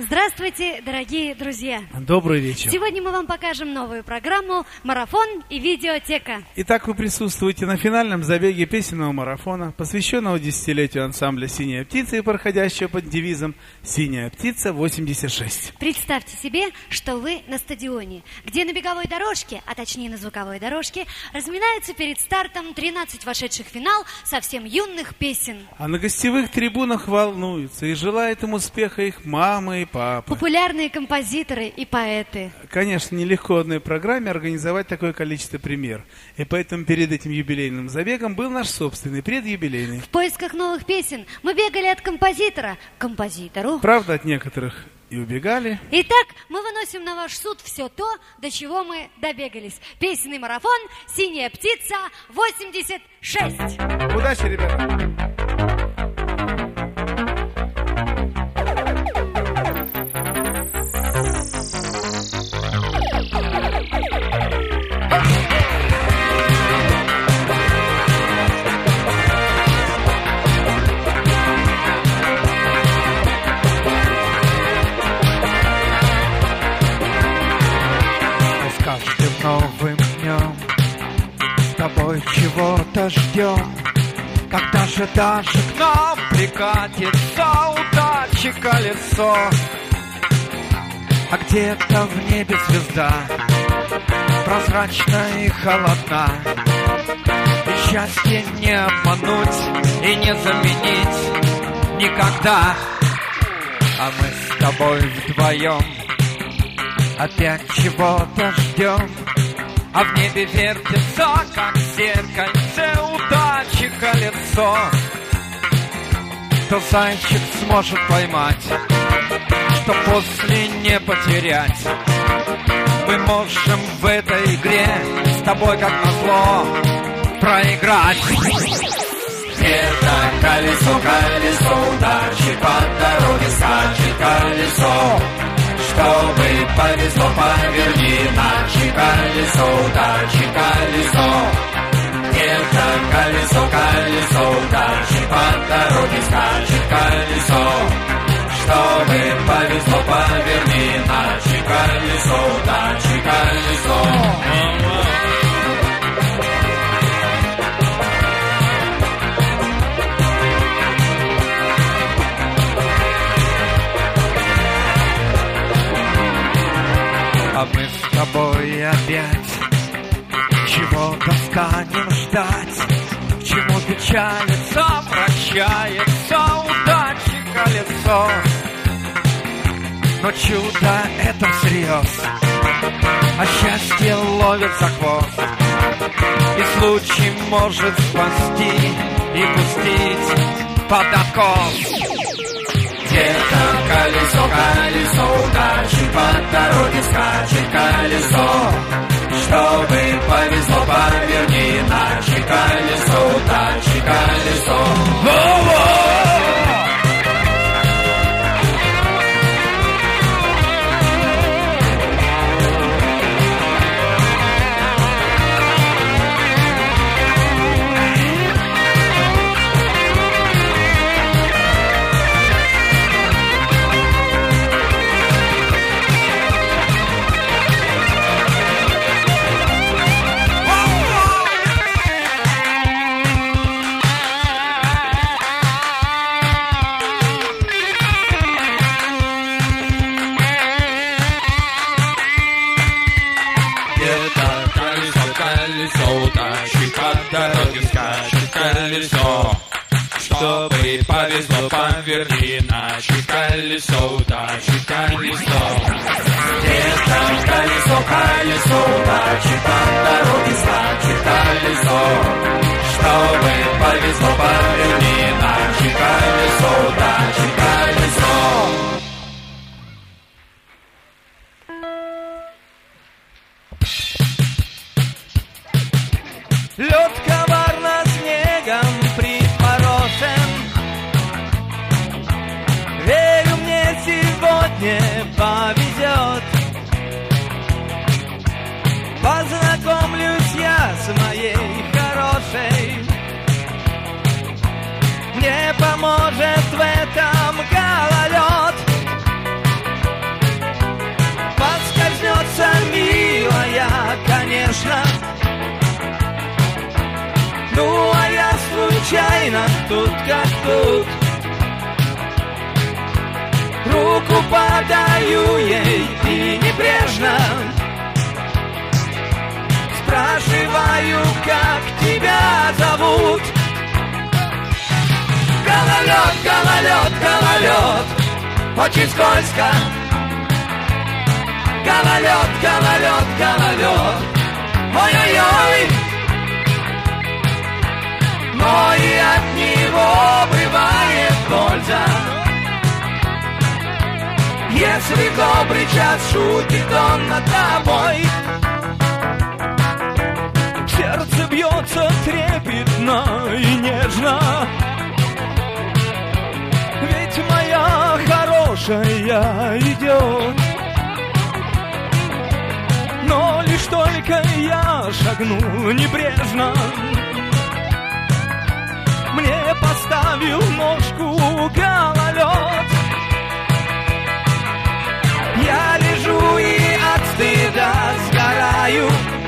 Здравствуйте, дорогие друзья! Добрый вечер. Сегодня мы вам покажем новую программу «Марафон и видеотека». Итак, вы присутствуете на финальном забеге песенного марафона, посвященного десятилетию ансамбля «Синяя птица» и проходящего под девизом «Синяя птица 86». Представьте себе, что вы на стадионе, где на беговой дорожке, а точнее на звуковой дорожке, разминаются перед стартом 13 вошедших в финал совсем юных песен. А на гостевых трибунах волнуются и желают им успеха их мамы и папы. Популярные композиторы и поэты. Конечно, нелегко одной программе организовать такое количество премьер. И поэтому перед этим юбилейным забегом был наш собственный предюбилейный. В поисках новых песен мы бегали от композитора к композитору. Правда, от некоторых и убегали. Итак, мы выносим на ваш суд все то, до чего мы добегались. Песенный марафон «Синяя птица 86». Удачи, ребята! Новым днем с тобой чего-то ждем, когда же даже к нам прикатится удачи колесо. А где-то в небе звезда прозрачна и холодна, и счастье не обмануть и не заменить никогда. А мы с тобой вдвоем опять чего-то ждем, а в небе вертится, как в зеркальце удачи колесо. Кто зайчик сможет поймать, что после не потерять. Мы можем в этой игре с тобой, как назло, проиграть. Это колесо, колесо удачи, по дороге скачет колесо. Чтобы повезло, поверни, иначе колесо удачи, колесо. Это колесо, колесо удачи, по дороге скачет колесо. Чтобы повезло, поверни, иначе колесо удачи, колесо. А мы с тобой опять чего-то станем ждать, к чему печалится, прощается удачи колесо. Но чудо это всерьез, а счастье ловит за хвост, и случай может спасти и пустить под откос. Где-то колесо, колесо удачи, по дороге скачет колесо. Чтобы повезло, поверни, иначе колесо удачи, колесо. Чтобы повезло, поверни, иначе колесо удачи, колесо. Это колесо, колесо удачи, по дороге скачет колесо. Чтобы повезло, поверни, иначе колесо удачи, колесо. Лед коварно снегом припорошен. Верю, мне сегодня повезет. Познакомлюсь я с моей хорошей. Мне поможет в этом гололед. Ну, а я случайно тут как тут. Руку подаю ей и небрежно спрашиваю, как тебя зовут. Гололед, гололед, гололед, очень скользко. Гололед, гололед, гололед, ой-ой-ой. Но и от него бывает польза. Если в добрый час шутит он над тобой. Сердце бьется трепетно и нежно, ведь моя хорошая идет. Но лишь только я шагнул небрежно, мне поставил ножку гололед. Я лежу и от стыда сгораю.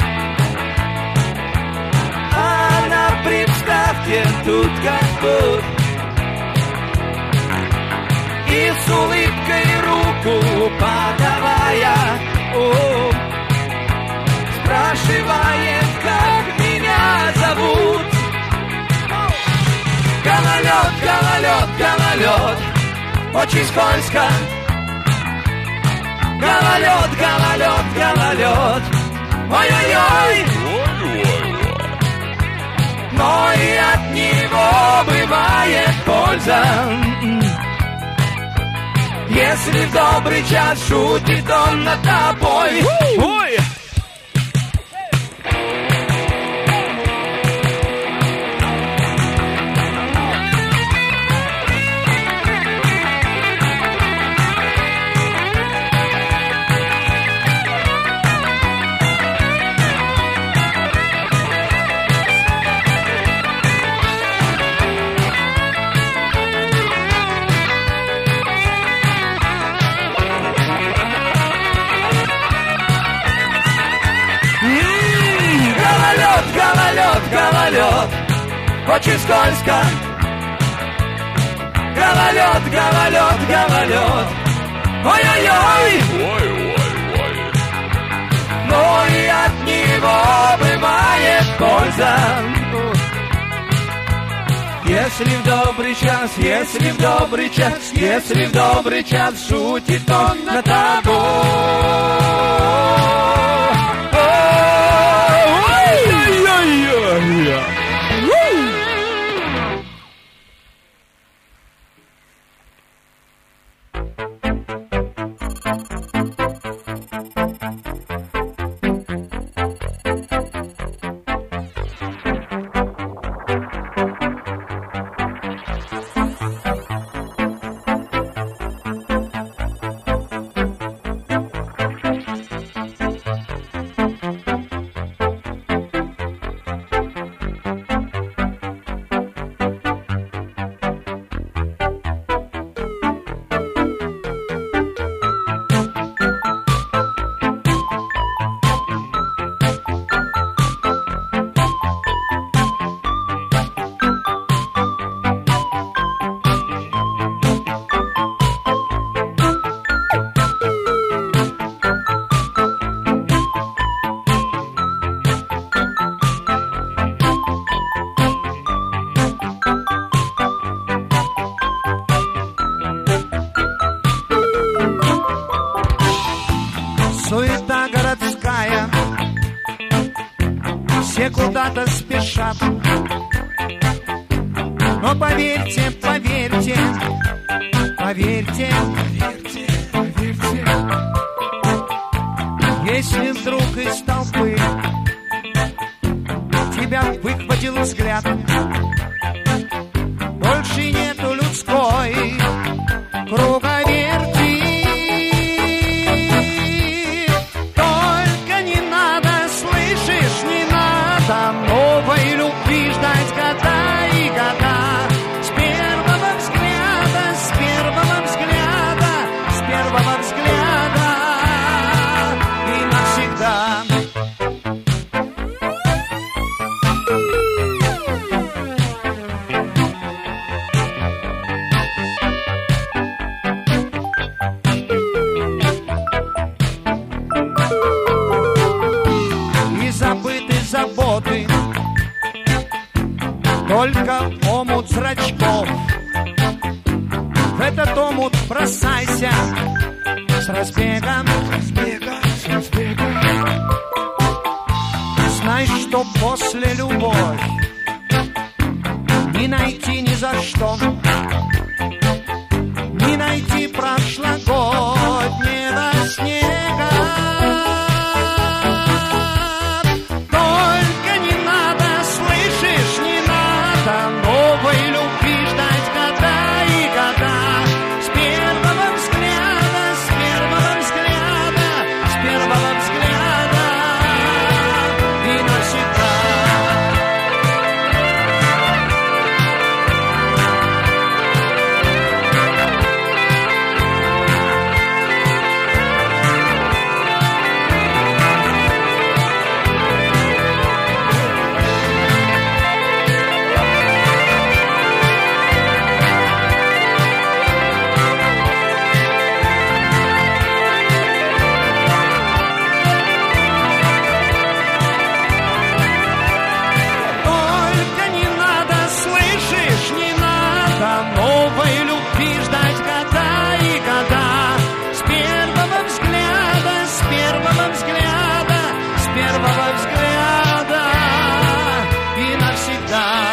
Она, представьте, тут как тут. И с улыбкой руку подавая, спрашивает, как меня зовут. Гололед, гололед, гололед, очень скользко. Гололед, гололед, гололед, ой-ой-ой. Но и от него бывает польза. Если в добрый час шутит он над тобой. Ой! Гололед, гололед, очень скользко. Гололед, гололед, гололед, ой-ой-ой. Но и от него бывает польза. Если в добрый час, если в добрый час, если в добрый час шутит он над тобой. Суета городская, все куда-то спешат. Но поверьте, поверьте, поверьте, поверьте, поверьте, если вдруг из толпы тебя выхватил взгляд, больше нету людской круговерти. Только не надо, слышишь, не надо новой любви ждать года и года. С первого взгляда, с первого взгляда, с первого взгляда и навсегда. только омут зрачков. В этот омут бросайся с разбегом, с разбегом. Знай, что после любовь не найти ни за что, не найти прошлогоднего снега. Только не надо, слышишь, не надо новой любви ждать года и года. С первого взгляда, с первого взгляда, с первого взгляда и навсегда. Новой любви ждать года и года. С первого взгляда, с первого взгляда, с первого взгляда и навсегда.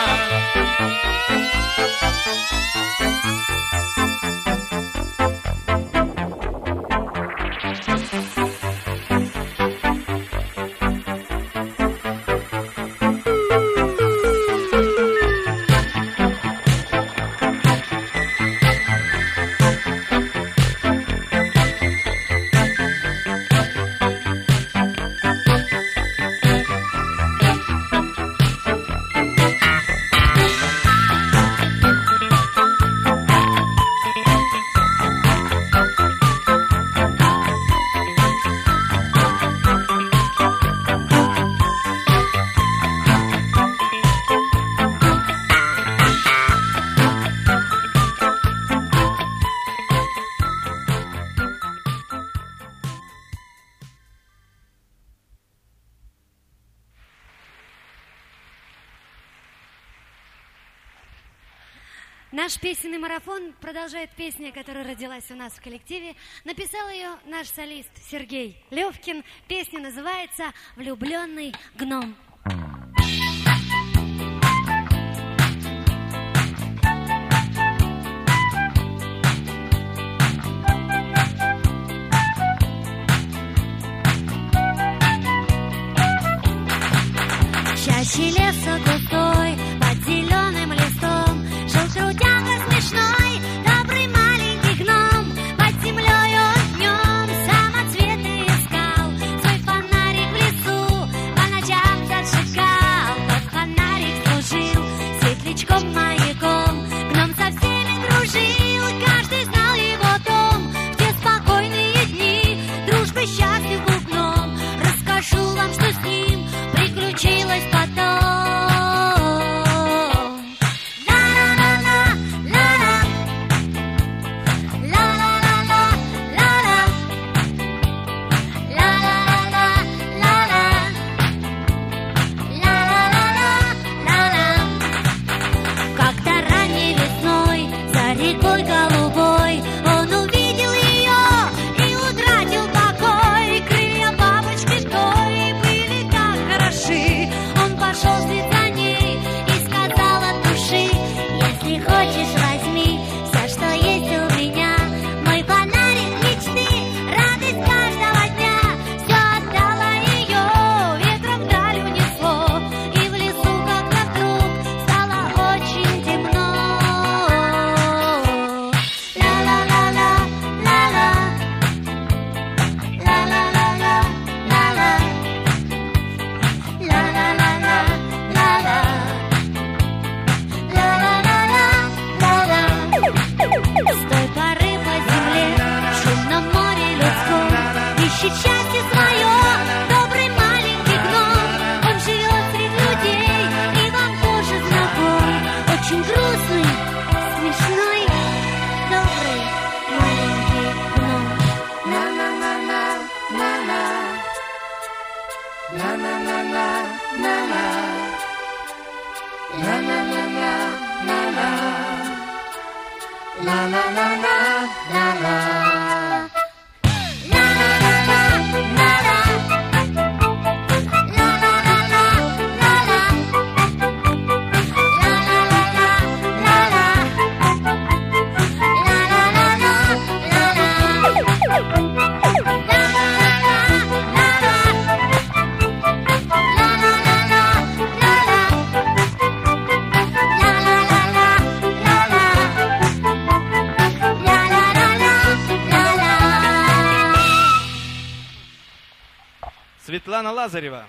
Наш песенный марафон продолжает песня, которая родилась у нас в коллективе. Написал ее наш солист Сергей Левкин. Песня называется «Влюбленный гном». Чаще леса густой, под зеленым листом, жил трудяга смешной, добрый маленький гном. Под землей он днем самоцветы искал, свой фонарик в лесу по ночам зажигал. Под фонарик служил светлячком-маяком, гном со всеми дружил, каждый знал его дом. В те спокойные дни дружбы счастлив был гном. Расскажу вам, что с ним приключилось потом. Светлана Лазарева.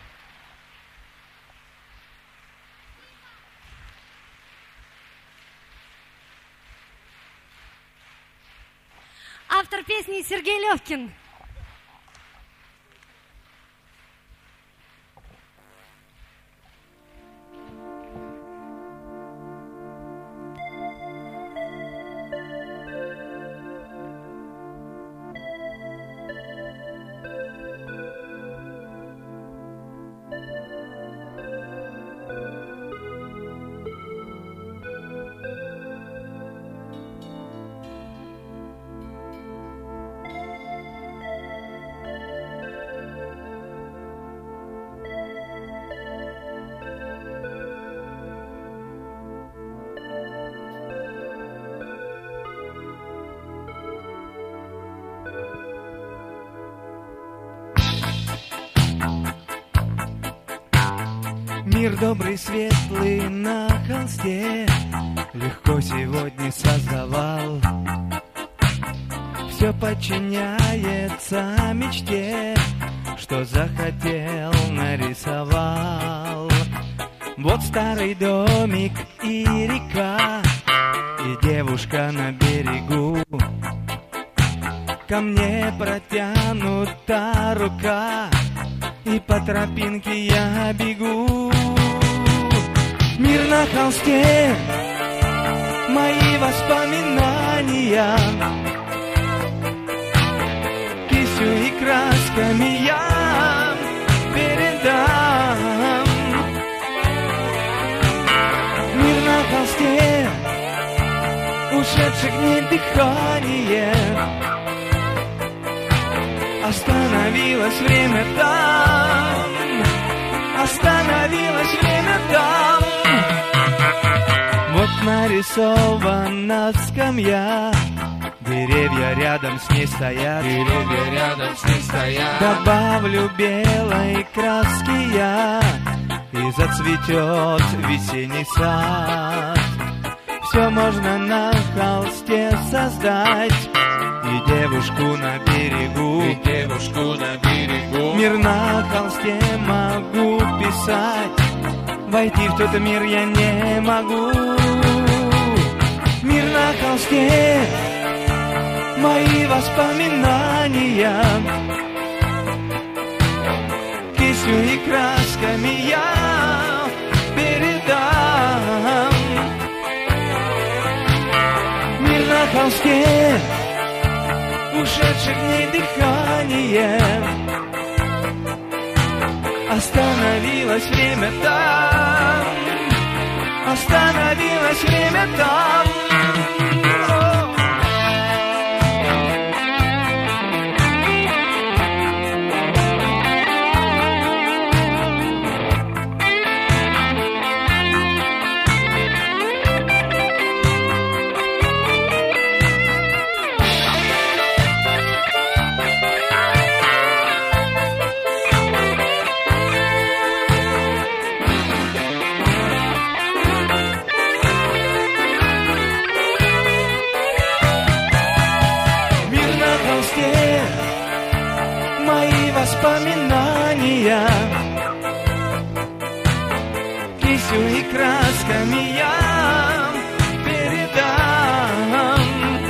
Автор песни Сергей Левкин. Мир добрый, светлый на холсте легко сегодня создавал. Все подчиняется мечте, что захотел, нарисовал. Вот старый домик и река, и девушка на берегу. Ко мне протянута рука, и по тропинке я бегу. Мир на холсте, мои воспоминания, кистью и красками я передам. Мир на холсте, ушедших дней дыхание, остановилось время там, остановилось время там. Вот нарисована скамья, деревья рядом с ней стоят, деревья рядом с ней стоят. Добавлю белой краски я, и зацветет весенний сад. Все можно на холсте создать, и девушку на берегу, и девушку на берегу. Мир на холсте могу писать, войти в тот мир я не могу. Мир на холсте, мои воспоминания, кистью и красками я передам. Мир на холсте, ушедших дней дыхание, остановилось время там, остановилось время там. Воспоминания, кистью и красками я передам.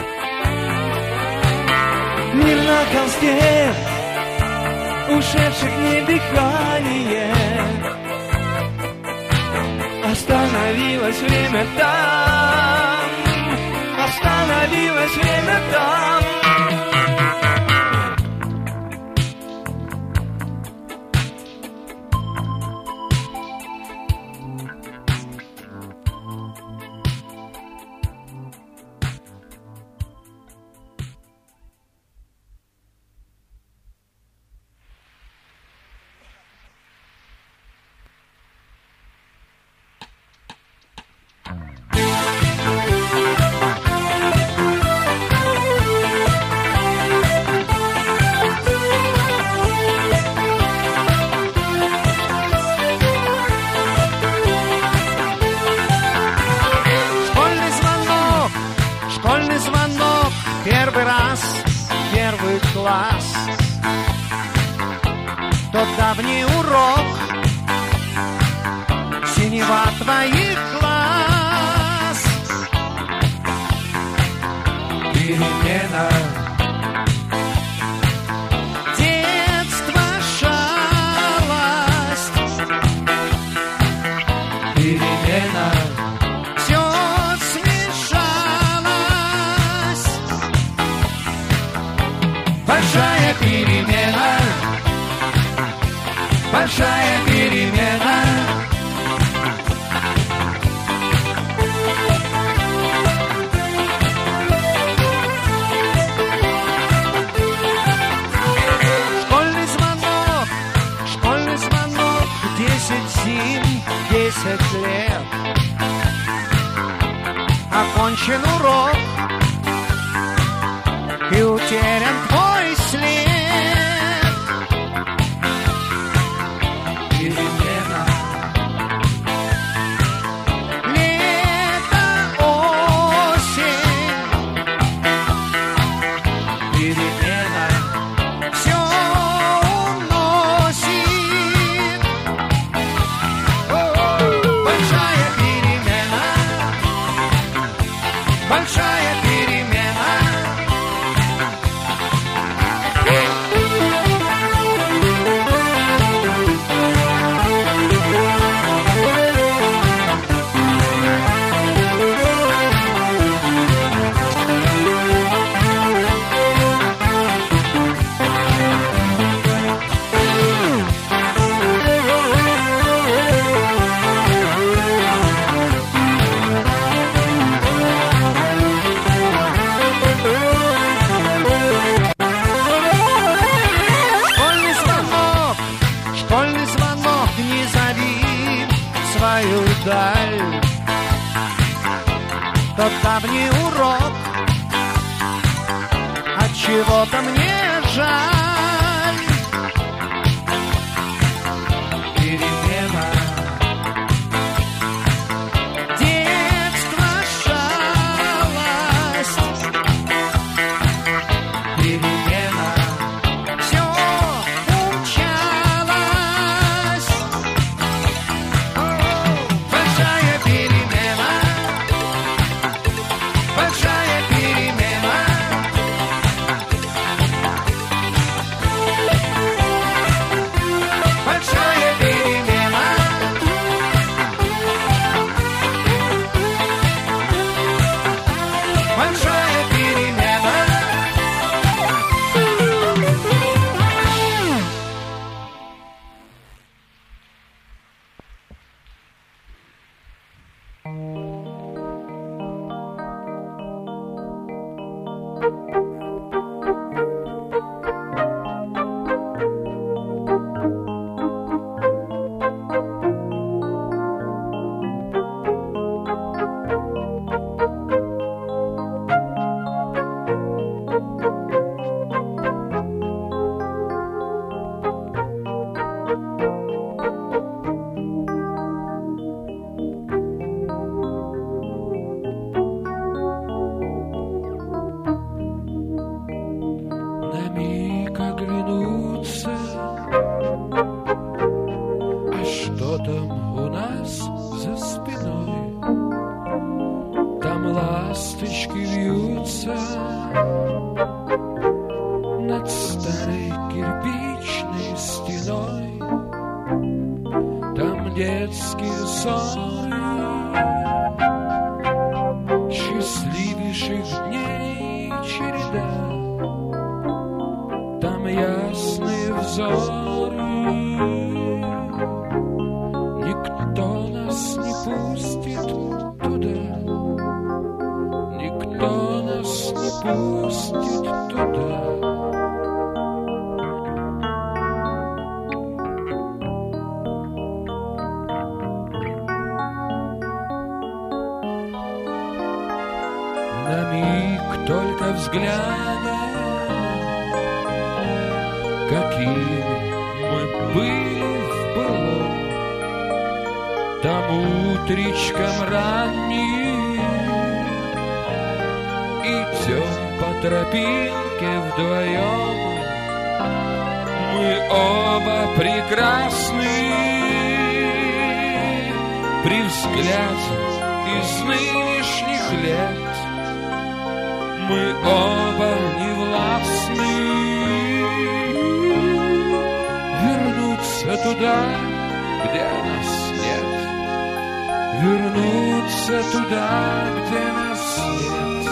Мир на холсте, ушедших дней дыхание, остановилось время там, остановилось время там. первый класс. Тот давний урок, синева твоих глаз. Перемена. Детство, шалость. Перемена. Все смешалось. Большая перемена. Большая перемена. Школьный звонок, 10 зим, 10 лет. Окончен урок, и утерян твой след. Перемена. Лето, осень, Перемена. все уносит. Большая перемена. Большая перемена. Школьный звонок, не зови свою даль. Тот давний урок, от чего-то мне жаль. Перемена. Детство, шалость. Перемена. Все умчалось. Большая перемена. Большая перемена. Большая перемена. Большая перемена. На миг оглянуться, а что там у нас за спиной? Там ласточки вьются над старой кирпичной стеной. Там детские ссоры счастливейших дней череда. Там ясные взоры, никто нас не пустит туда, никто нас не пустит туда. На миг только взглянем, какими мы были в былом, там утречком ранним, идем по тропинке вдвоем. Мы оба прекрасны при взгляде из нынешних лет. Мы оба не властны вернуться туда, где нас нет. Вернуться туда, где нас нет.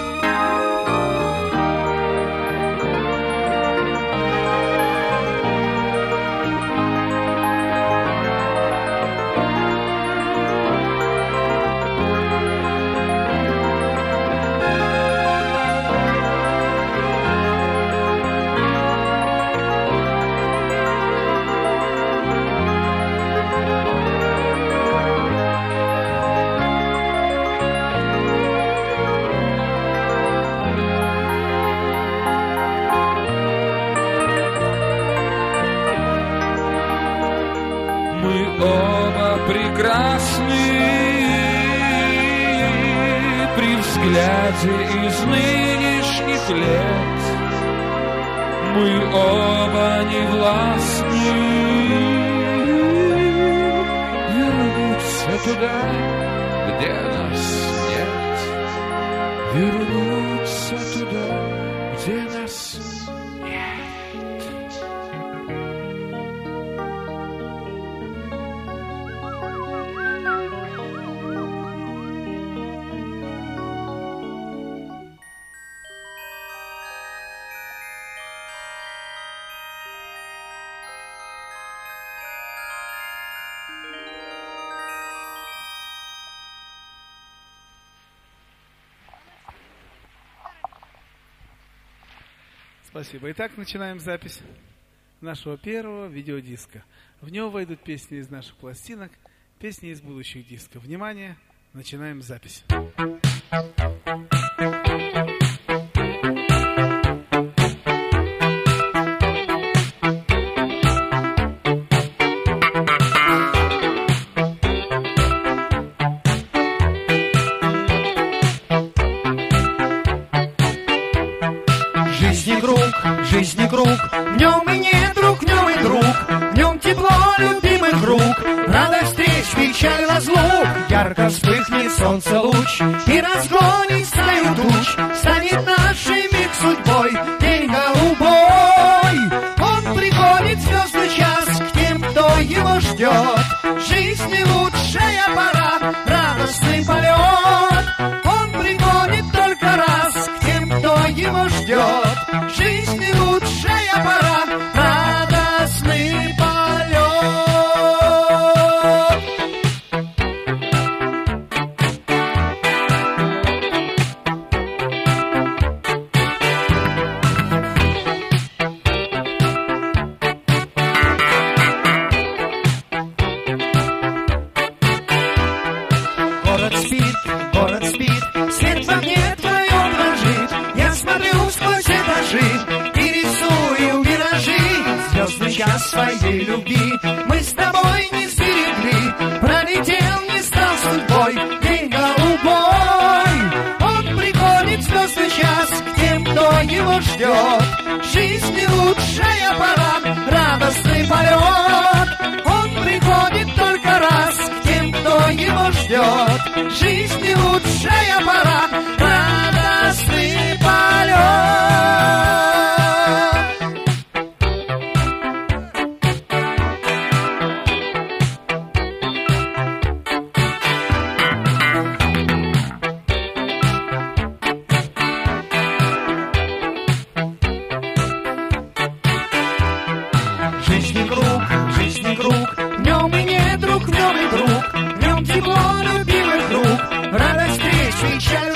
Прекрасны при взгляде из нынешних лет. Мы оба не властны вернуться туда, где нас нет. Вернуться туда, где нас нет. Спасибо. Итак, начинаем запись нашего первого видеодиска. В него войдут песни из наших пластинок, песни из будущих дисков. Внимание, начинаем запись. Жизни круг, в нем и нет друг, в нем и друг, в нем тепло любимых рук, радость встреч, печаль разлук, ярко вспыхнет солнце луч и разгонит стаю туч, станет нашей миг судьбой, день голубой. Он приходит в звездный час к тем, кто его ждет, жизни лучшая пора, радостный полет. Он приходит только раз к тем, кто его ждет, жизни лучшая пора, радостный полет. Город спит, свет в огне твоем дрожит, я смотрю сквозь этажи и рисую виражи. Звездный час своей любви мы с тобой не сберегли, пролетел, не стал судьбой, день голубой. Он приходит в звездный час к тем, кто его ждет, жизни лучшая пора, радостный полет. Он приходит только раз к тем, кто его ждет, жизни лучшая пора, радостный полет. Жизни круг, в нем и нет друг, в нем и друг, в нем тепло любимых рук, радость встреч, печаль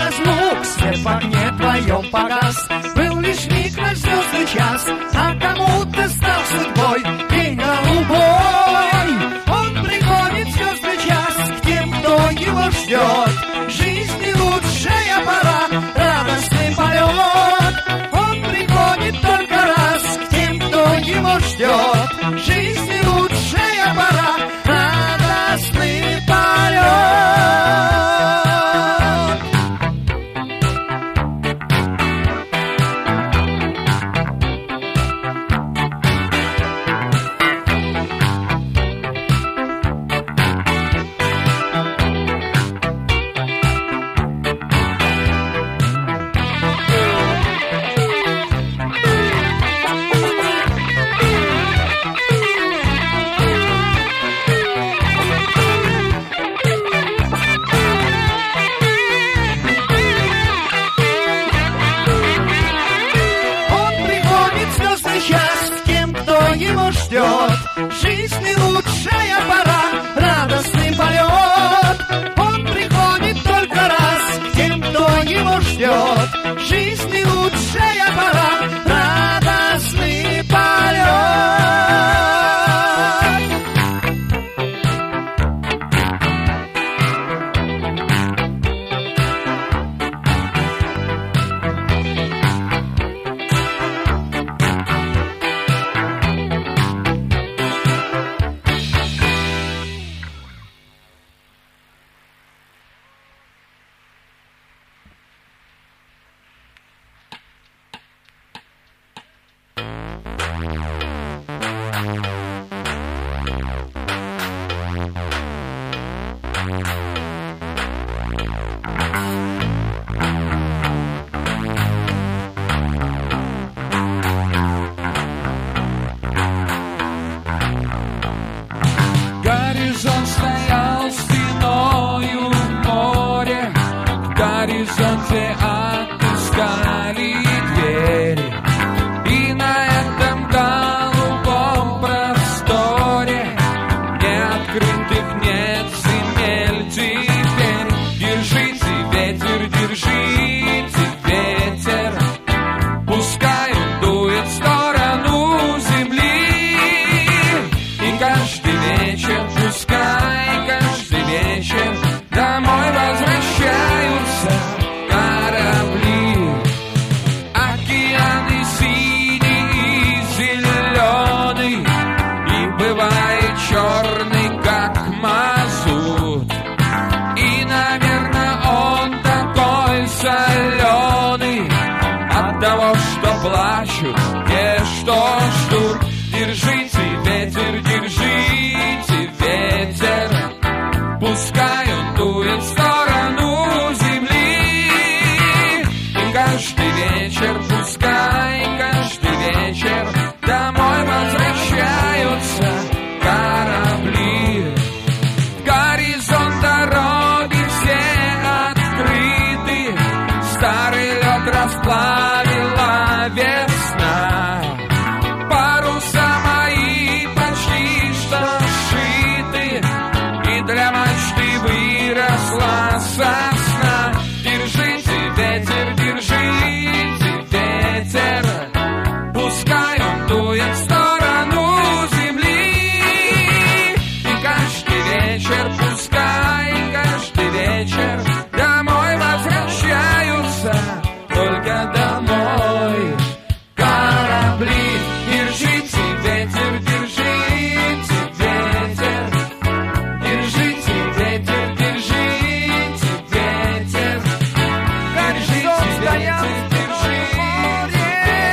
пускай он дует в сторону земли. И каждый вечер, пускай каждый вечер домой возвращаются корабли. Горизонт дороги все открыты, старый лед расплавила весна. Паруса мои почти что сшиты, и для мачты выросла сосна. Держите ветер, держите ветер, пускай он дует в сторону земли. И каждый вечер, пускай каждый вечер домой возвращаются, только домой корабли. Держите ветер, держите ветер, держите ветер, держите ветер, Горизонт стоял в море,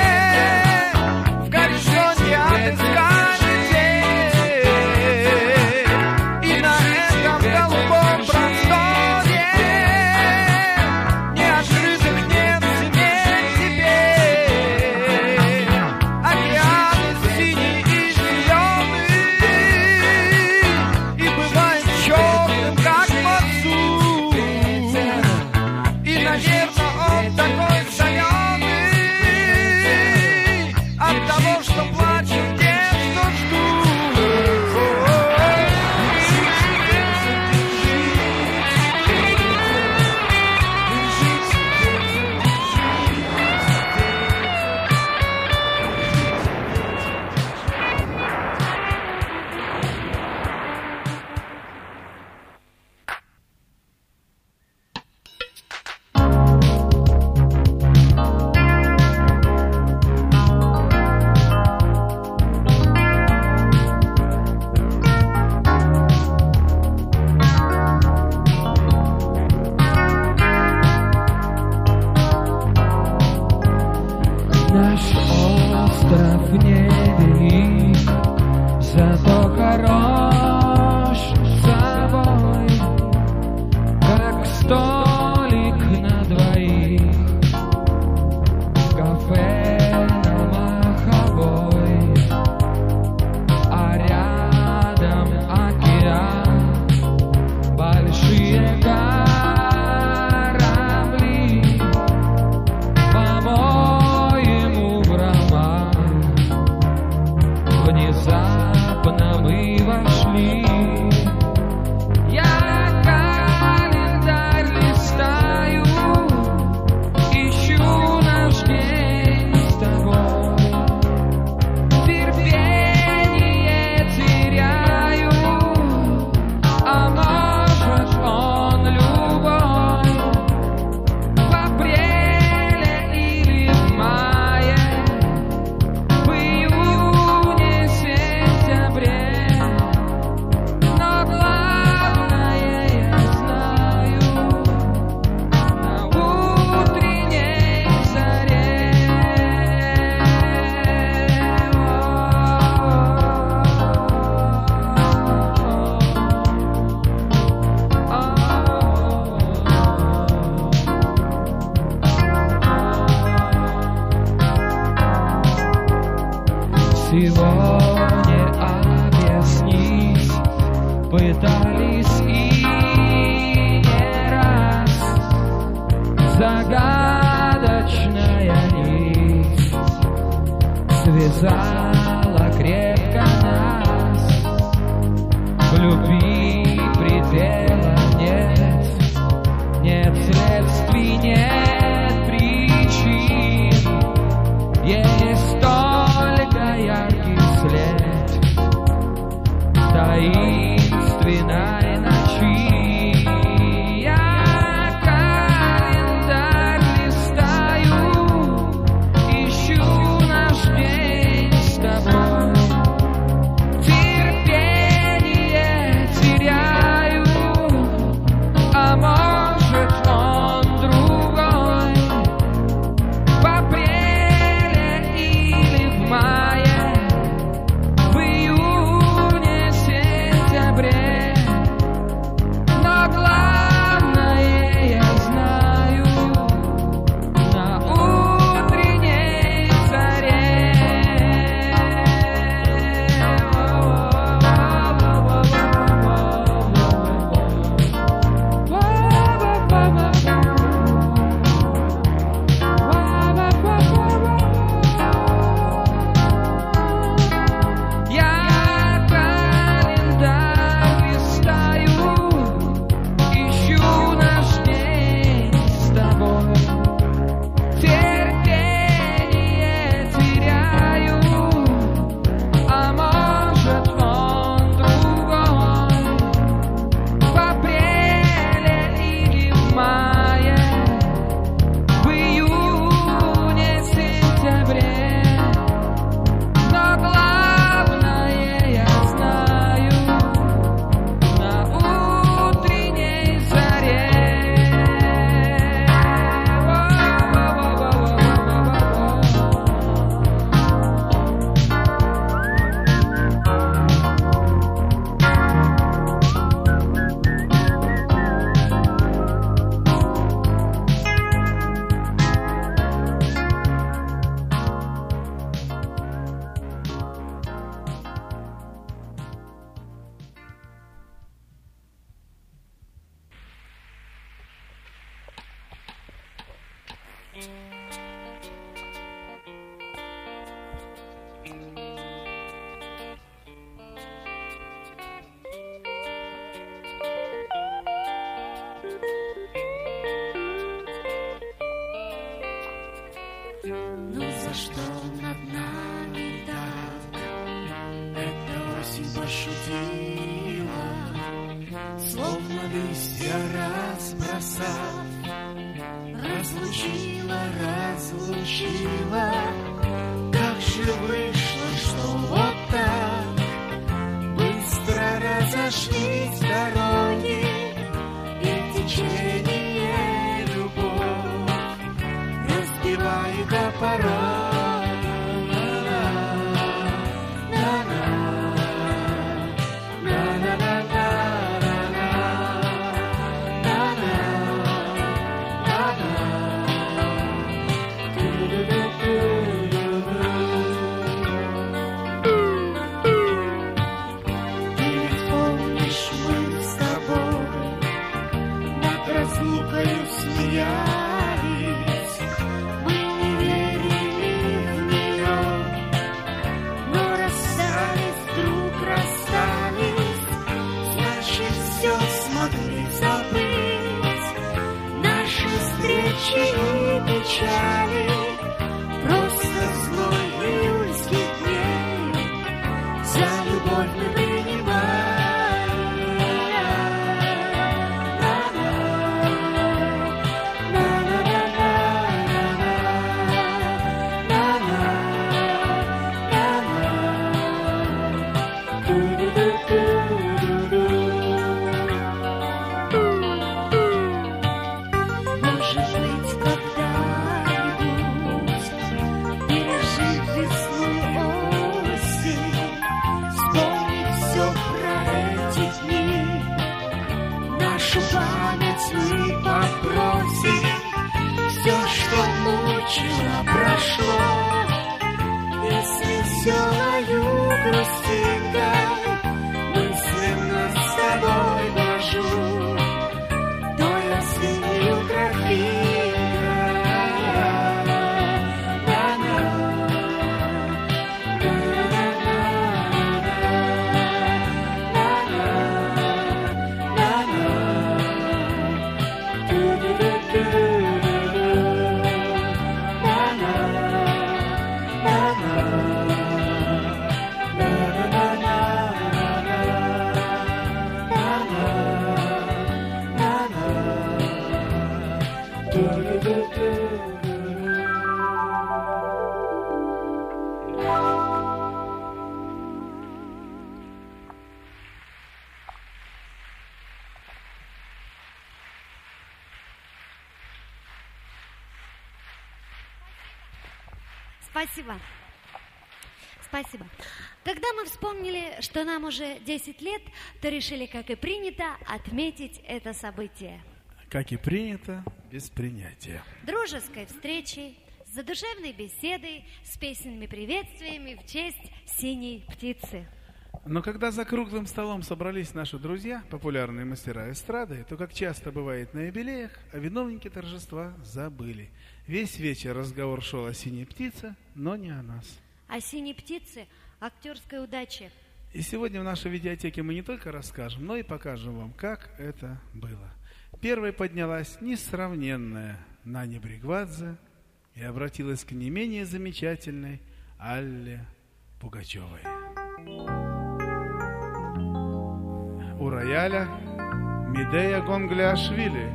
в горизонте отыскали день. И на этом голубом просторе неоткрытых нет земель теперь. Океаны синий и зеленый, и бывает черным, как мазут. И, наверное, он такой соленый от того, что плачет те, что ждут. Наш остров невелик, зато хорош собой, как столик на двоих в кафе на Маховой, а рядом океан, большие корабли. По-моему, в роман внезапно мы вошли. Я календарь листаю, ищу наш день с тобой. Терпение теряю, а может он любой. В апреле или в мае, в июне, сентябре, но главное я знаю, на утренней заре. Сегодня объяснить пытались и не раз. Загадочная нить связала крепко нас. В любви предела нет, нет следствий, нет причин. Есть только яркий след таинственной ночи. Я календарь листаю, ищу наш день с Ну за что над нами так? Эта осень пошутила, словно листья разбросав, разлучила. Как же вышло, что вот так быстро разошлись дороги и течение любовь разбивает о порог. Печали, просто злой июльских дней, за любовь мы принимаем. Может быть, когда-нибудь, пережив весну, осень, вспомнить все про эти дни, нашу память мы попросим. Все, что мучило, прошло. Если веселою грустинкой мысленно с тобой вожу, то я синею Спасибо. Спасибо. Когда мы вспомнили, что нам уже 10 лет, то решили, как и принято, отметить это событие. Как и принято, без принятия. Дружеской встречей, с задушевной беседой, с песенными приветствиями в честь синей птицы. Но когда за круглым столом собрались наши друзья, популярные мастера эстрады, то, как часто бывает на юбилеях, о виновнике торжества забыли. Весь вечер разговор шел о синей птице, но не о нас. О синей птице, актерской удаче. И сегодня в нашей видеотеке мы не только расскажем, но и покажем вам, как это было. Первой поднялась несравненная Наня Бригвадзе и обратилась к не менее замечательной Алле Пугачевой. У рояля Медея Гонгляшвили.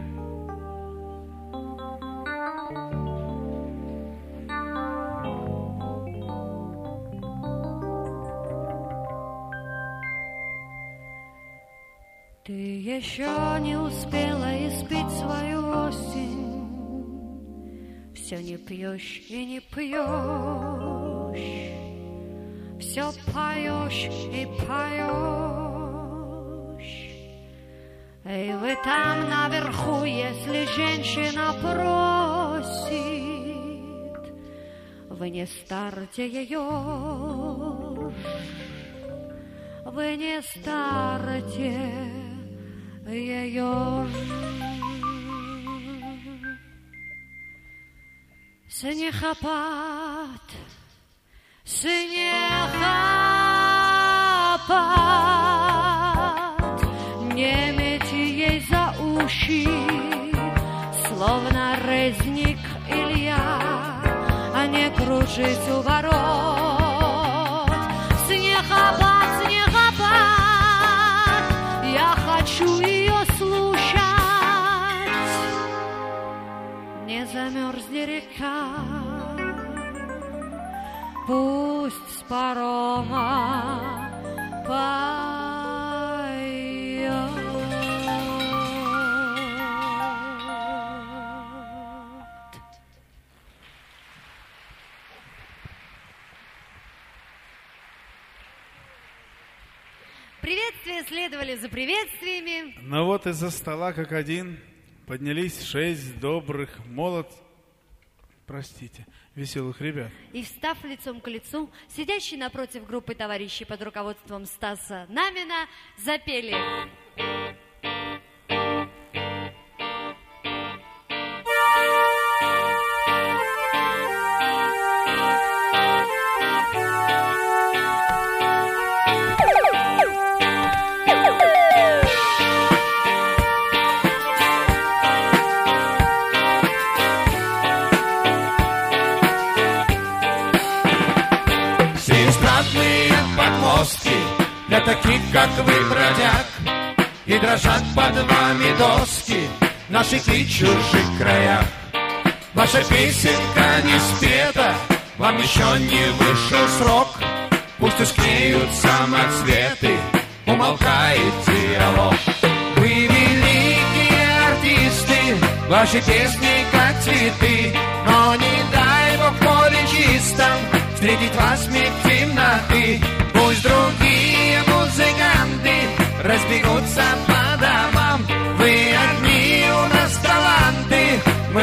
Ты еще не успела испить свою осень, все не пьешь и не пьешь, все поешь и поешь. Эй, вы там наверху, если женщина просит, вы не старьте ее, вы не старьте ее. Снегопад, снегопад, не мети ей за уши, словно резник Илья, а не кружись у ворот. Снегопад, снегопад, я хочу ее слушать. Не замерзли река, пусть с парома поет. Приветствия следовали за приветствиями. Но вот из-за стола, как один, поднялись 6 добрых, веселых ребят. И, встав лицом к лицу, сидящие напротив группы товарищей под руководством Стаса Намина запели. Для таких, как вы, бродяг, и дрожат под вами доски в наших и чужих краях. Ваша песенка не спета, вам еще не вышел срок. Пусть тускнеют самоцветы, умолкает диалог. Вы великие артисты, ваши песни как цветы, но не дай Бог в поле чистом встретить вас в миг темноты. Пусть другие музыканты разбегутся по домам, вы одни у нас таланты. Мы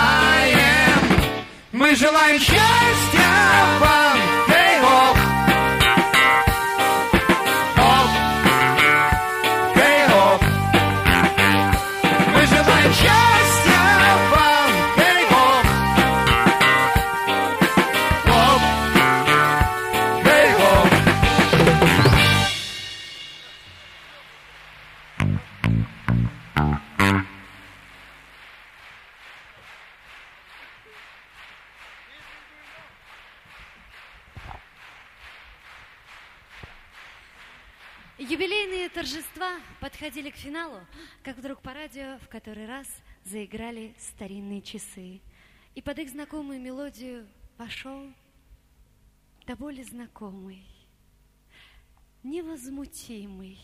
желаем счастья вам. Hey, hope. Hope. Hey, hope. Мы желаем счастья вам. Hey, hope. Hope. Hey, hope. Юбилейные торжества подходили к финалу, как вдруг по радио в который раз заиграли старинные часы. И под их знакомую мелодию вошел до боли знакомый, невозмутимый,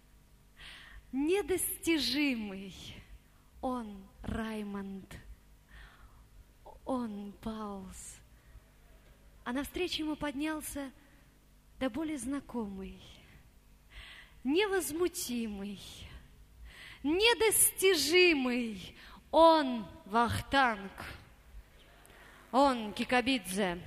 недостижимый. Он Раймонд, он Паулс. А навстречу ему поднялся до боли знакомый, невозмутимый, недостижимый. Он Вахтанг, он Кикабидзе.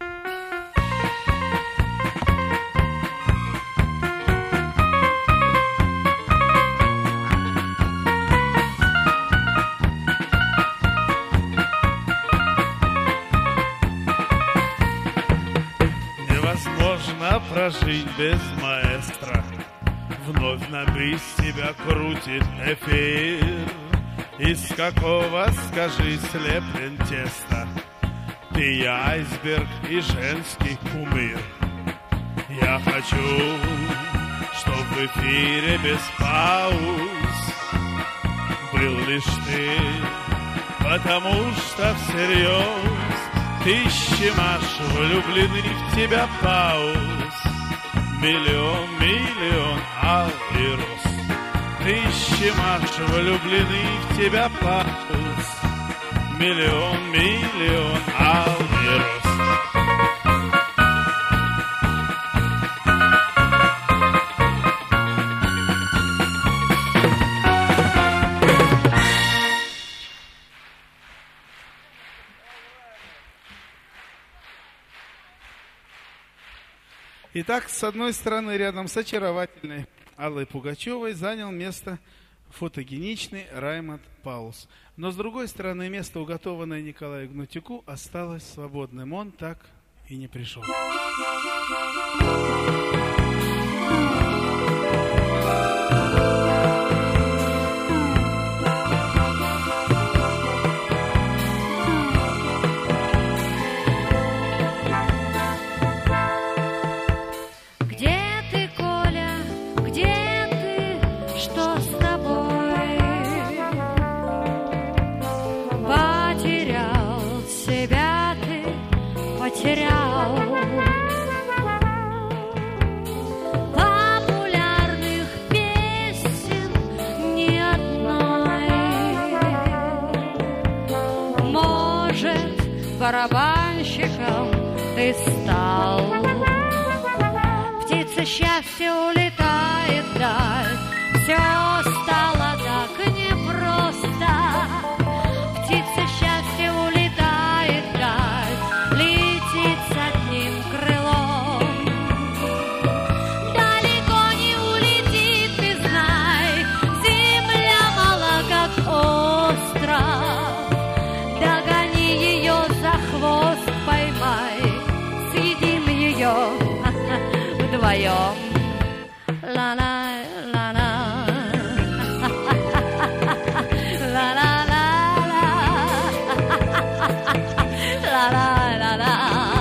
Невозможно прожить без маэстро. Вновь на бис тебя крутит эфир. Из какого, скажи, слеплен тесто? Ты и айсберг, и женский кумир. Я хочу, чтоб в эфире без пауз был лишь ты, потому что всерьез тысячи маш влюблены в тебя, пауз. Миллион ал и роз. Тысячи маш влюблены в тебя, пауз. Миллион ал и роз. Итак, с одной стороны, рядом с очаровательной Аллой Пугачевой занял место фотогеничный Раймонд Паулс. Но, с другой стороны, место, уготованное Николаю Гнатюку, осталось свободным. Он так и не пришел. Потерял популярных песен ни одной. Может, барабанщиком ты стал. Птица счастья улетает вдаль. Все стало так непросто. Птица счастья улетает вдаль. Летит с одним крылом. Далеко не улетит, ты знай. Земля мала, как остров. Догони ее за хвост, поймай. Съедим ее вдвоем. Ла-ла, ла-ла. Ла-ла-ла-ла. Ла-ла-ла-ла.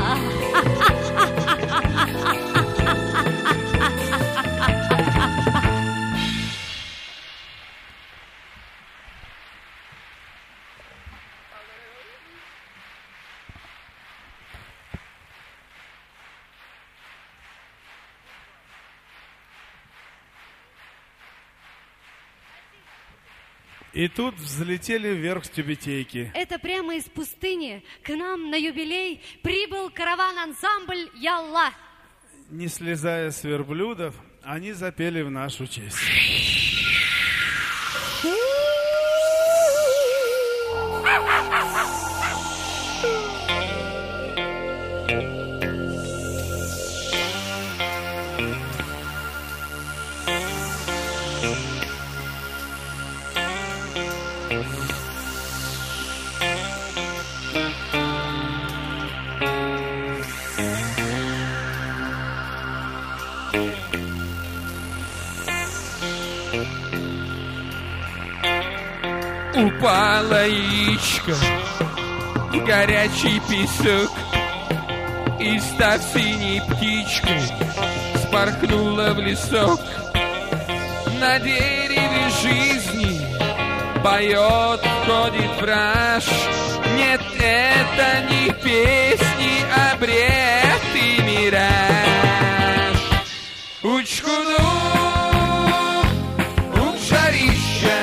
И тут взлетели вверх тюбетейки. Это прямо из пустыни к нам на юбилей прибыл караван-ансамбль «Ялла». Не слезая с верблюдов, они запели в нашу честь. Упала яичко в горячий песок, и, став синей птичкой, спорхнула в лесок. На дереве жизни поет, ходит враж. Нет, это не песни, а бред и мираж. Учкуду, жарища.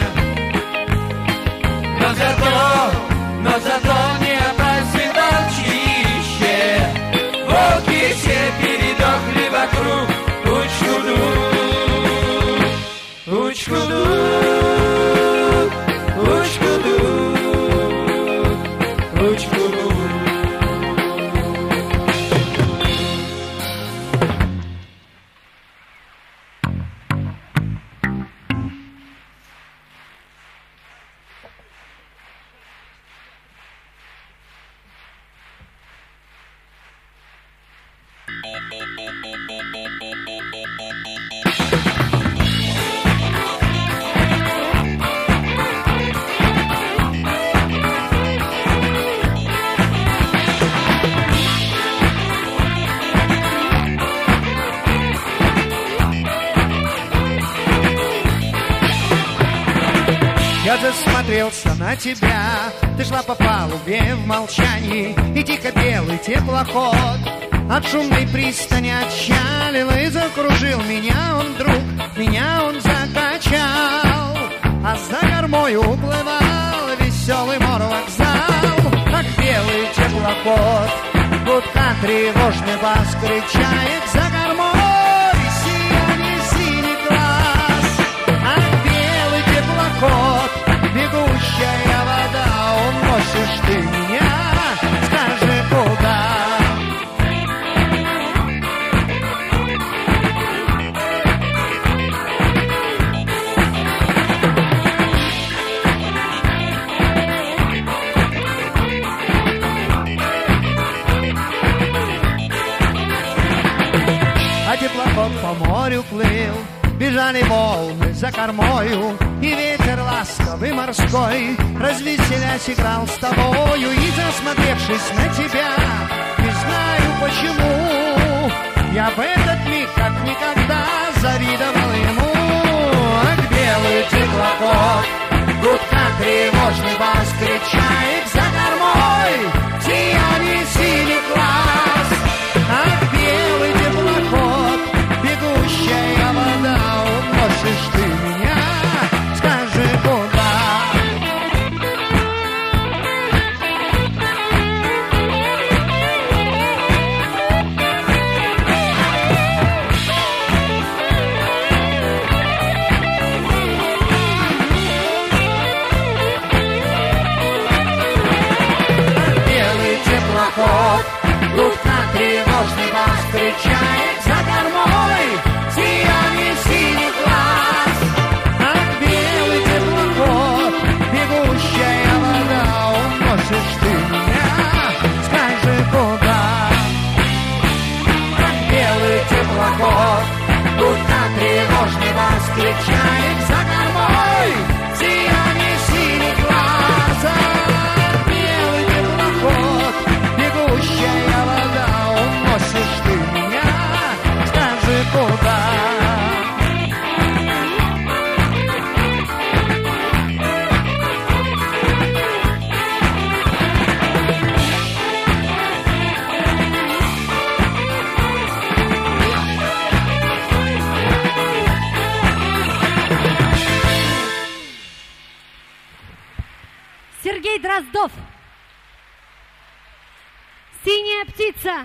Но зато не опасен волчище. Волки все передохли вокруг. Учкуду, учкуду, учкуду, учкуду. Я засмотрелся на тебя, ты шла по палубе в молчании, и тихо белый теплоход от шумной пристани отчалил и закружил меня он, друг, меня он закачал, а за кормой уплывал веселый морвокзал. Как белый теплоход, будто тревожный бас кричает за кормой, сияние синий глаз. Как белый теплоход, бегущая вода, уносишь ты меня, скажи куда. плыл, бежали волны за кормою, и ветер ласковый морской, развеселясь, играл с тобою. И засмотревшись на тебя, не знаю почему, я в этот миг как никогда завидовал ему. Ах, белый теплоход, гудка тревожный бас кричает за кормой, в сиянии синих глаз. Ах, белый теплоход, бегущая вода, уносишь ты меня, скажи, куда? Белый теплоход, гудка тревожный бас кричает за кормой, сияние синих глаз. Ах, белый теплоход, бегущая вода, уносишь ты меня, скажи, куда? Ах, белый теплоход, гудка тревожный бас кричает за кормой, сияние синих глаз. Ах, белый теплоход, бегущая вода, уносишь ты меня, скажи, куда? Сергей Дроздов. «Синяя птица».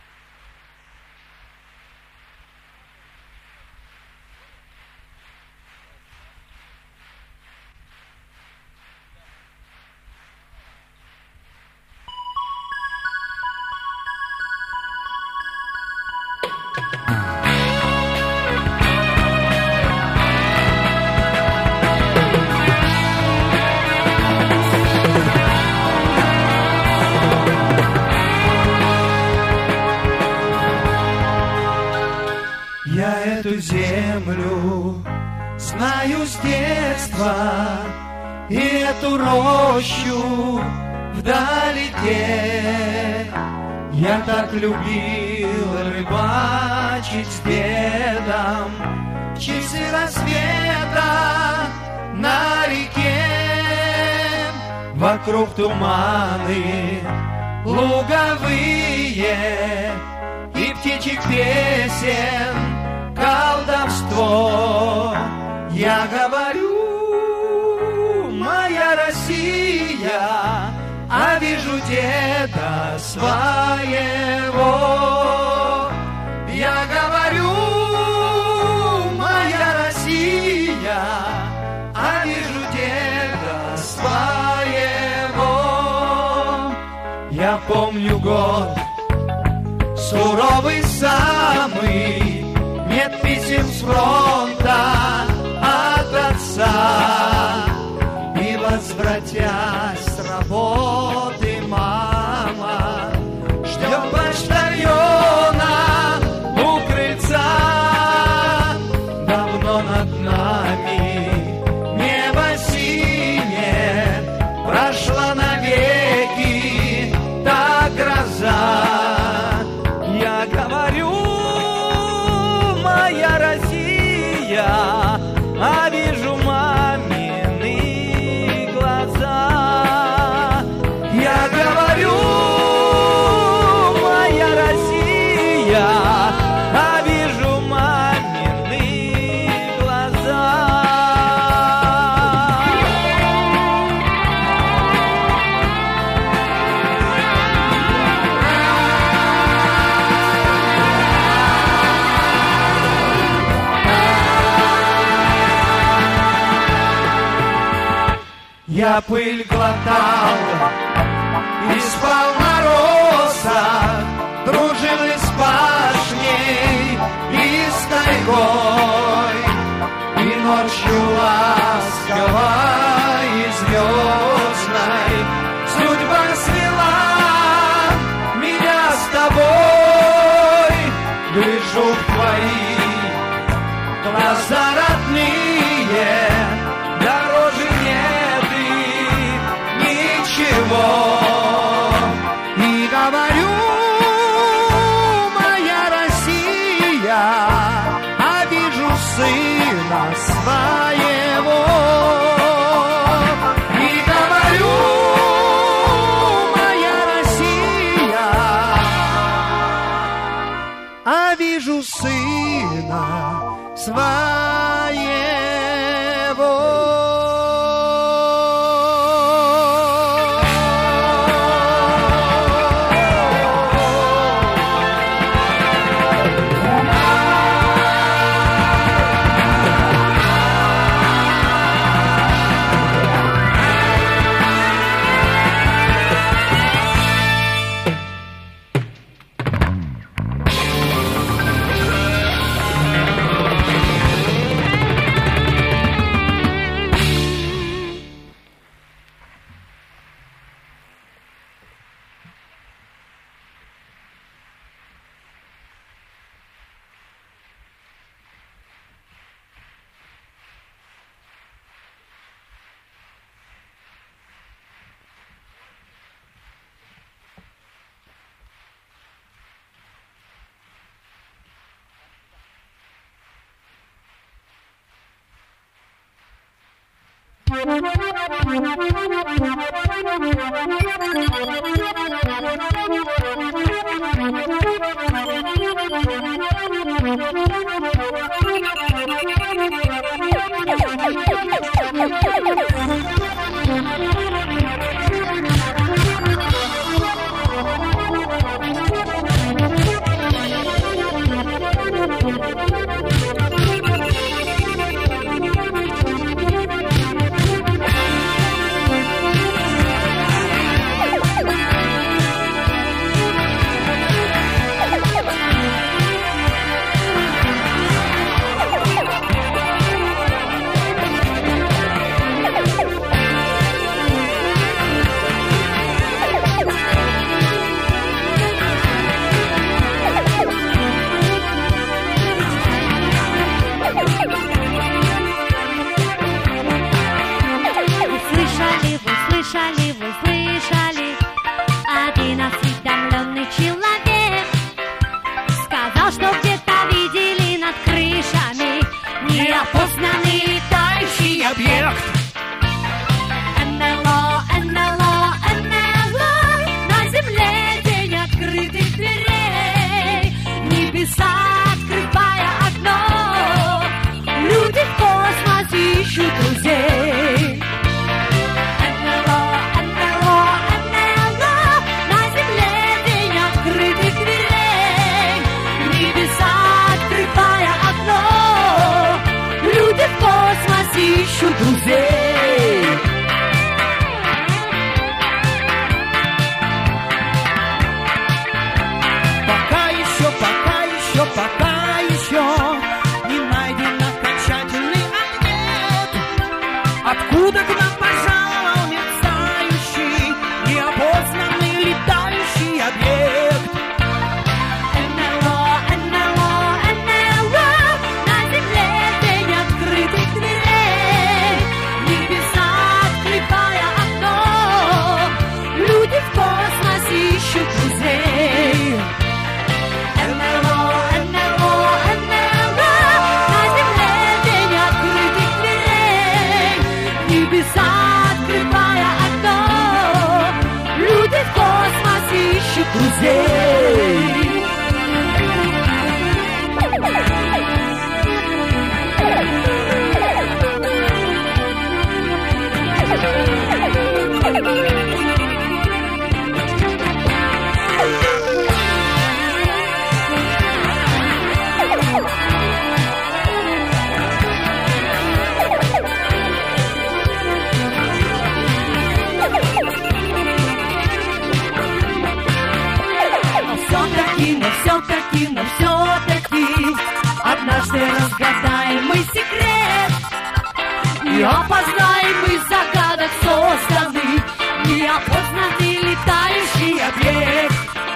Я эту землю знаю с детства, и эту рощу вдалеке. Я так любил рыбачить с дедом в часы рассвета на реке. Вокруг туманы луговые и птичьих песен колдовство. Я говорю, моя Россия, а вижу деда своего. Я говорю, моя Россия, а вижу деда своего. Я помню год суровый самый, нет писем с фронта от отца. И возвратясь с работы, мама ждет почтальона у крыльца. Давно над нами небо синее, прошла навеки та гроза. Я говорю, моя Россия, а вижу мамины глаза. Я говорю, моя Россия, а вижу мамины глаза. Я пыль глотал и спал на росах, дружил и с пашней, и с тайгой, и ночью ласковой и звездной судьба свела меня с тобой. Гляжу в твои слышали, вы слышали? Один осведомленный человек сказал, что где-то видели над крышами неопознанный летающий объект. НЛО, НЛО, НЛО, на земле день открытых дверей, небеса открывая окно, люди в космосе ищут друзей. НЛО, НЛО, НЛО, на земле день открытых дверей, небеса открывая окно, люди в космосе ищут друзей. Пока еще не найден окончательный ответ, откуда к нам пожаловал мерцающий, неопознанный летающий объект. НЛО, НЛО, НЛО, на земле день открытых дверей, небеса открывая окно, люди в космосе ищут друзей. Небеса открывая окно, люди в космосе ищут друзей. Но все-таки однажды разгадаем мы секрет и опознаем из загадок созданный неопознанный летающий объект.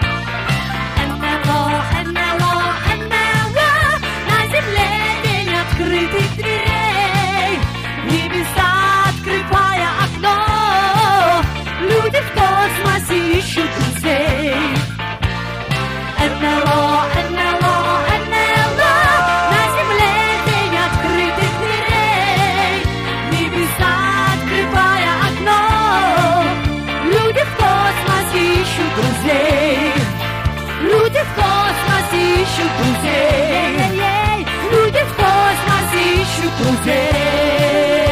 НЛО, НЛО, НЛО, на земле день открытых дверей, небеса открывая окно, люди в космосе ищут друзей. НЛО, НЛО, НЛО, на земле день открытых дверей, небеса открывая окно, люди в космосе ищут друзей. Люди в космосе ищут друзей. Люди в космосе ищут друзей.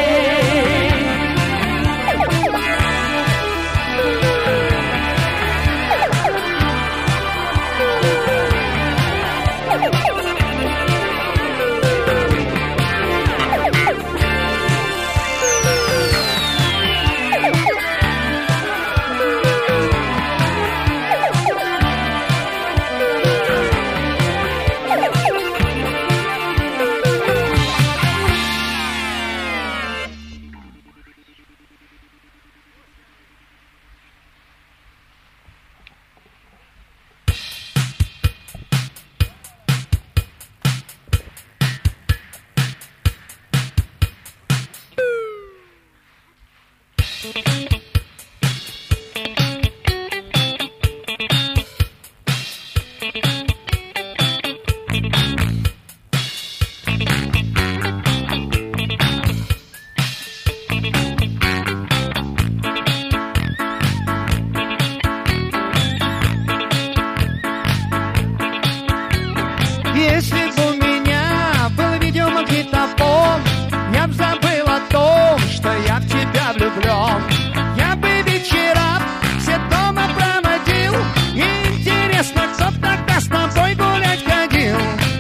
Если бы у меня был видеомагнитофон, я б забыл о том, что я в тебя влюблен. Я бы вечера все дома проводил, и интересно, кто тогда с тобой гулять ходил.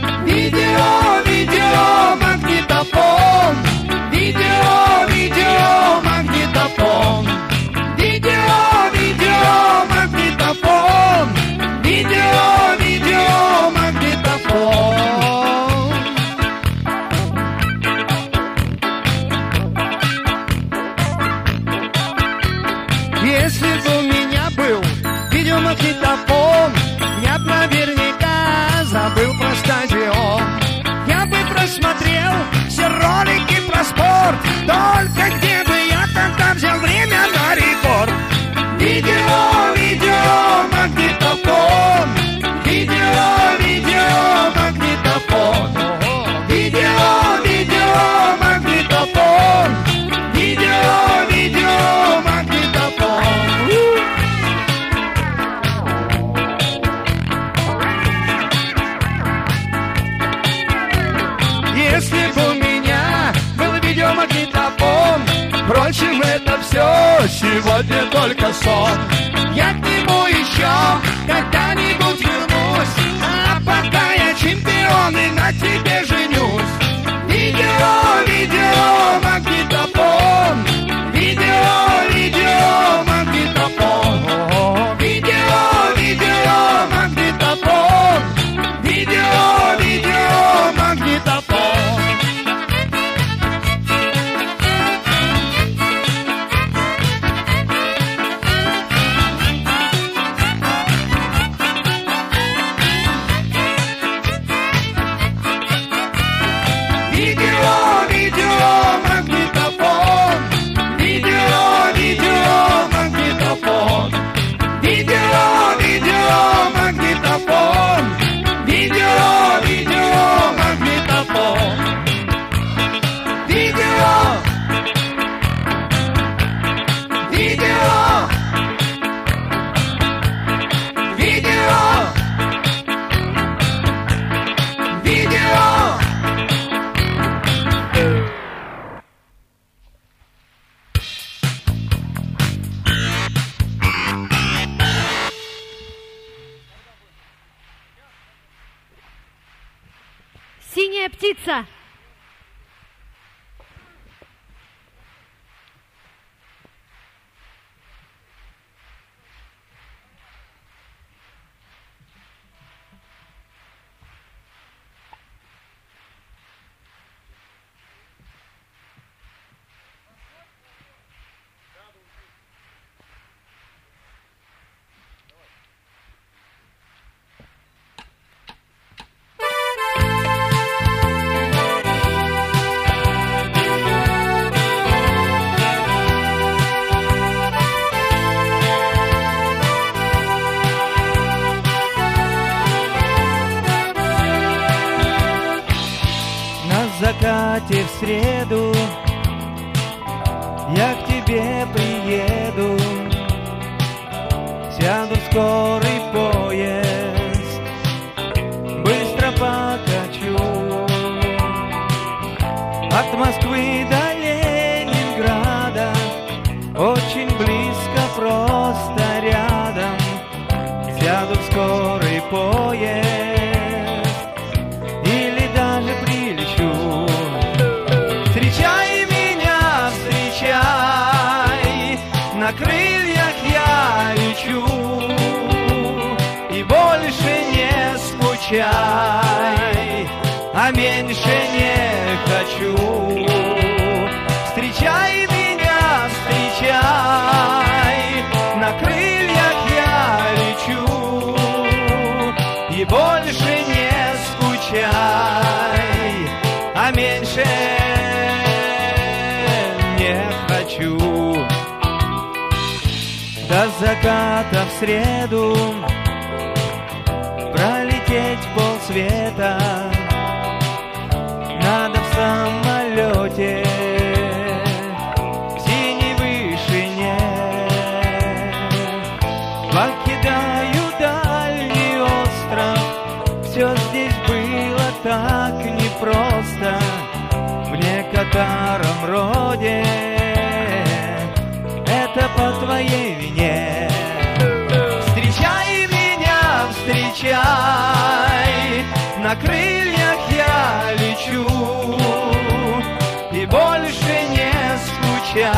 Видеомагнитофон, видеомагнитофон, видеомагнитофон, видеомагнитофон. Если бы у меня был видеомагнитофон, я б наверняка забыл про стадион. Я бы просмотрел все ролики про спорт, только где бы я тогда взял время на рекорд. сегодня только сон. Я к нему еще когда-нибудь вернусь, а пока я чемпион и на тебе женюсь. Видео, видео, магнитофон. Видео, видео, магнитофон. Видео, видео, магнитофон. Видео, видео, магнитофон. Видео, видео, магнитофон. Видео, видео, магнитофон. Видео, видео, магнитофон. Видео, видео, магнитофон. Видео, видео, видео, видео. Синяя птица. На закате в среду я к тебе приеду, сяду в скорый поезд, быстро покачу от Москвы до Ленинграда, очень близко, просто рядом, сяду в скорый поезд или даже прилечу. Встречай меня, встречай, на крыльях я лечу, и больше не скучай, а меньше не хочу. Встречай меня, встречай, на крыльях я лечу, и больше не скучай, а меньше не хочу. До заката в среду пролететь полсвета надо в самолете к синей вышине. Покидаю дальний остров, все здесь было так непросто, в некотором роде это по твоей вине. Встречай меня, встречай, на крыльях я лечу, и больше не скучай,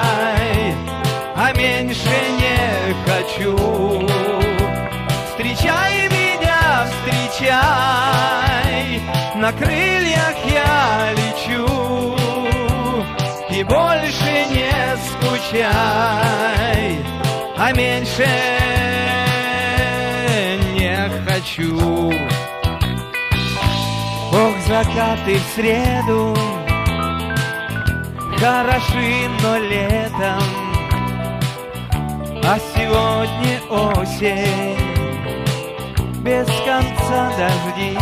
а меньше не хочу. Встречай меня, встречай, на крыльях я лечу, и больше не скучай, а меньше не хочу. Ох, закаты в среду хороши, но летом, а сегодня осень, без конца дожди,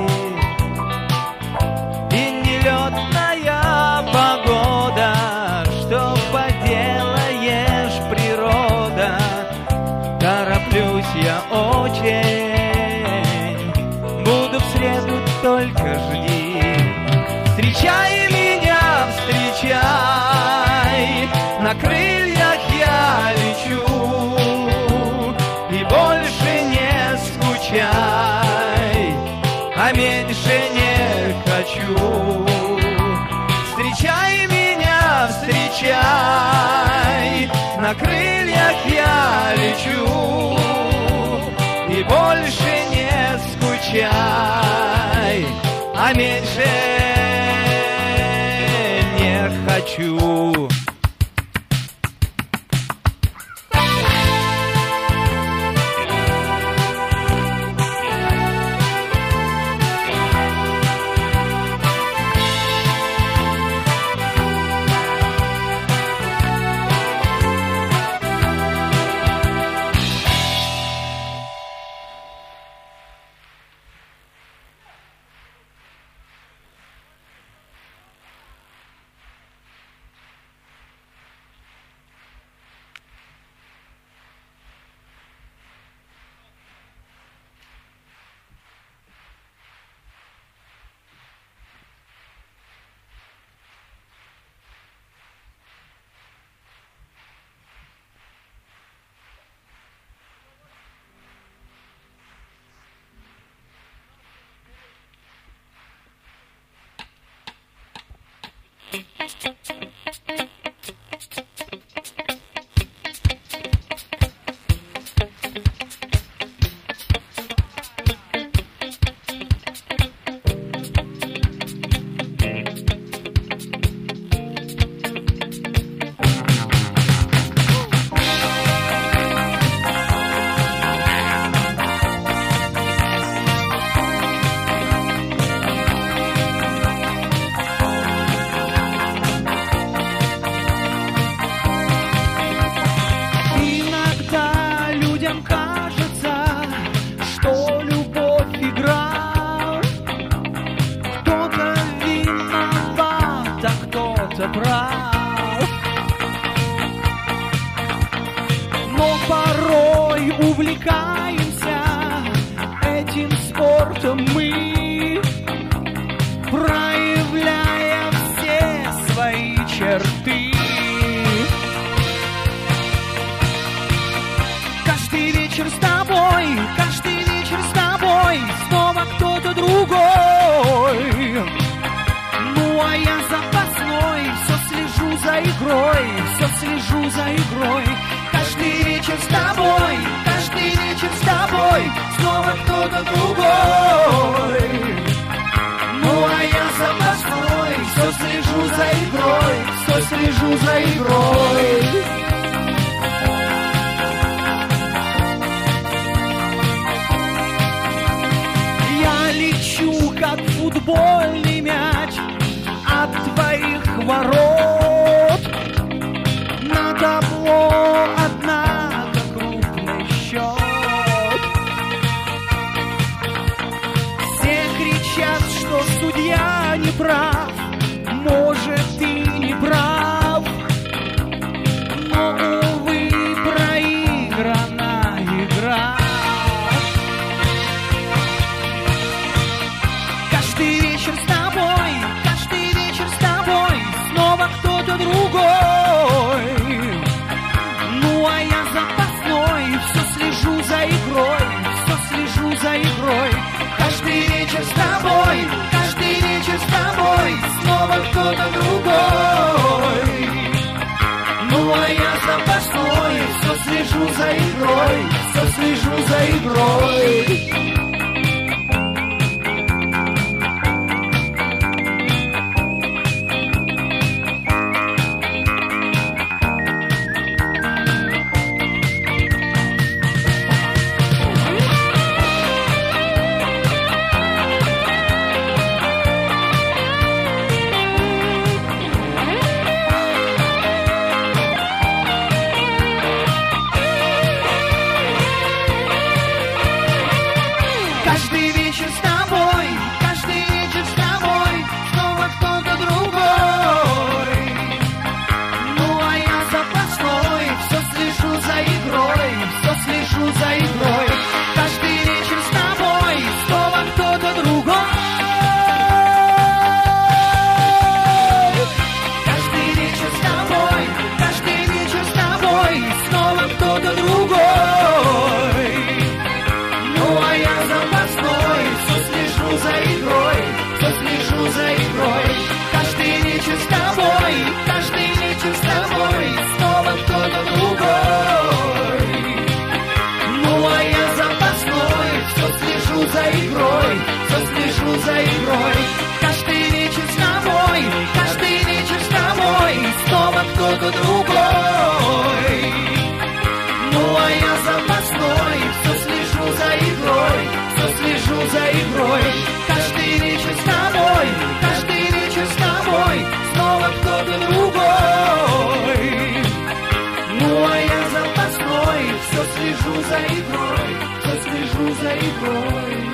и нелетная погода, что поделаешь, природа. Тороплюсь я очень, буду в среду, только жди. Встречай меня, встречай, на крыльях крыльях я лечу, и больше не скучай, а меньше не хочу. Встречай меня, встречай, на крыльях я лечу, и больше не скучай, а меньше не хочу. все слежу за игрой, все слежу за игрой.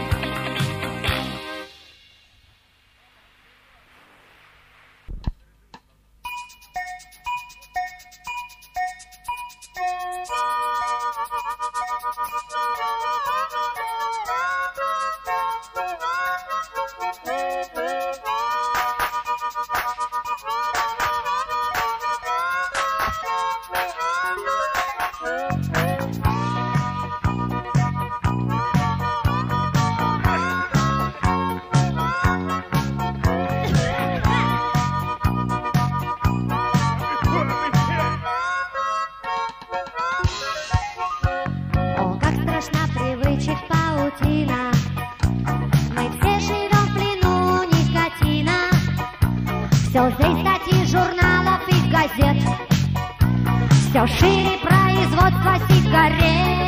О, как страшна привычек паутина. Мы все живем в плену никотина. Все здесь статьи журналов и газет. Все шире производство сигарет.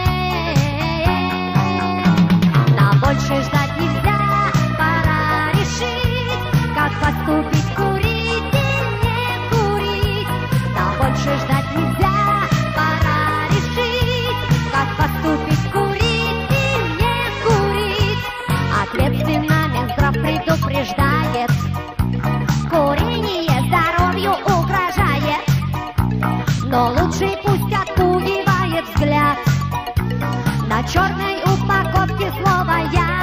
На больше ждать нельзя, пора решить, как поступить, курить или не курить. На больше ждать нельзя, пора решить, как поступить, курить или не курить. Ответственно Минздрав предупреждает, курение здоровью угрожает. Но лучше пусть отпугивает взгляд на черной упаковке слова «я».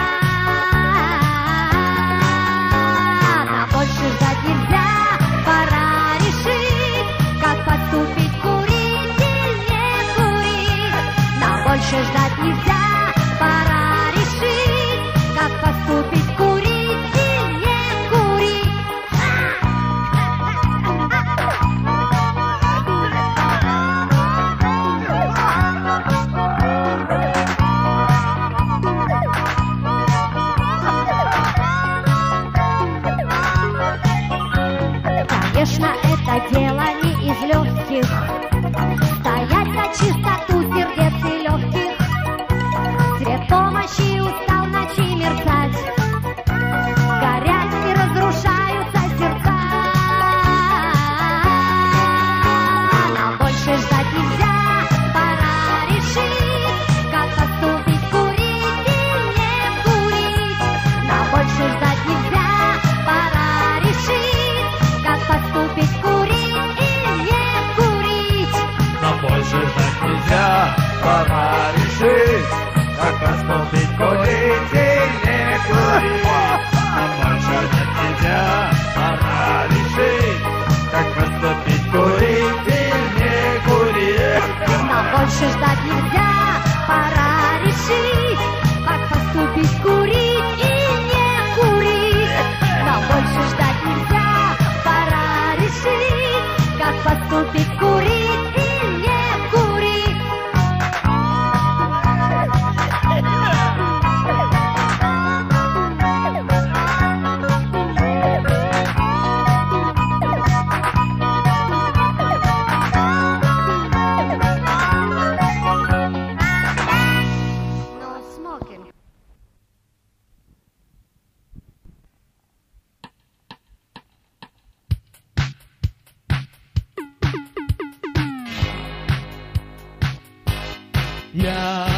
На больше ждать нельзя, пора решить, как поступить, курить или не курить. На больше ждать нельзя, пора решить, как поступить, курить или не курить. Конечно, это дело не из легких, стоять за чистоту сердец и легких. Свет помощи устал ночи мерцать, горят и разрушаются сердца. На больше ждать нельзя, пора решить, как поступить, курить или не курить. На больше ждать нельзя, пора решить, как поступить, курить или не курить. На больше ждать нельзя, пора решить, как поступить, курить или не курить. На больше ждать нельзя, пора решить, как поступить, курить или не курить. На больше ждать нельзя, пора решить, как поступить, курить или не курить. На больше ждать нельзя, пора решить, как поступить, курить или не курить. No smoking. Я